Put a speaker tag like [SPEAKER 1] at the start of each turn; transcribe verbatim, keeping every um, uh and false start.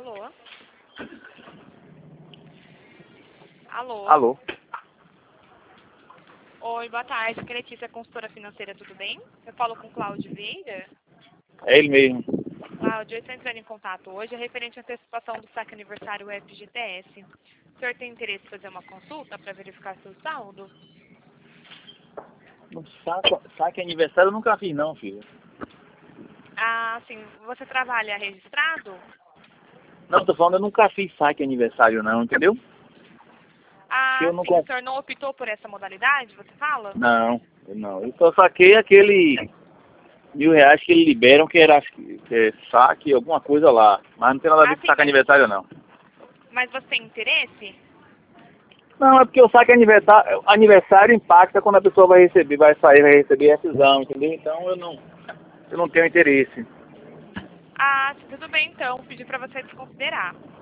[SPEAKER 1] Alô? Alô?
[SPEAKER 2] Alô?
[SPEAKER 1] Oi, boa tarde. Aqui é Letícia, consultora financeira, tudo bem? Eu falo com o Cláudio Vieira.
[SPEAKER 2] É ele mesmo.
[SPEAKER 1] Cláudio, eu estou entrando em contato hoje, é referente à antecipação do saque aniversário F G T S. O senhor tem interesse em fazer uma consulta para verificar seu saldo?
[SPEAKER 2] No saque, saque aniversário eu nunca fiz não, filho.
[SPEAKER 1] Ah, sim. Você trabalha registrado?
[SPEAKER 2] Não, tô falando, eu nunca fiz saque aniversário não, entendeu? Que
[SPEAKER 1] Ah,
[SPEAKER 2] eu não
[SPEAKER 1] sim. O
[SPEAKER 2] comp...
[SPEAKER 1] senhor não optou por essa modalidade, você fala?
[SPEAKER 2] Não, eu não. Eu só saquei aquele mil reais que eles liberam, que era acho que que é saque, alguma coisa lá. Mas não tem nada a ver
[SPEAKER 1] Ah,
[SPEAKER 2] com
[SPEAKER 1] sim,
[SPEAKER 2] saque
[SPEAKER 1] mas,
[SPEAKER 2] aniversário não.
[SPEAKER 1] mas você tem interesse?
[SPEAKER 2] Não, é porque o saque aniversário, aniversário impacta quando a pessoa vai receber, vai sair, vai receber rescisão, entendeu? Então eu não, eu não tenho interesse.
[SPEAKER 1] Ah, sim, tudo bem então. Pedi para você desconsiderar.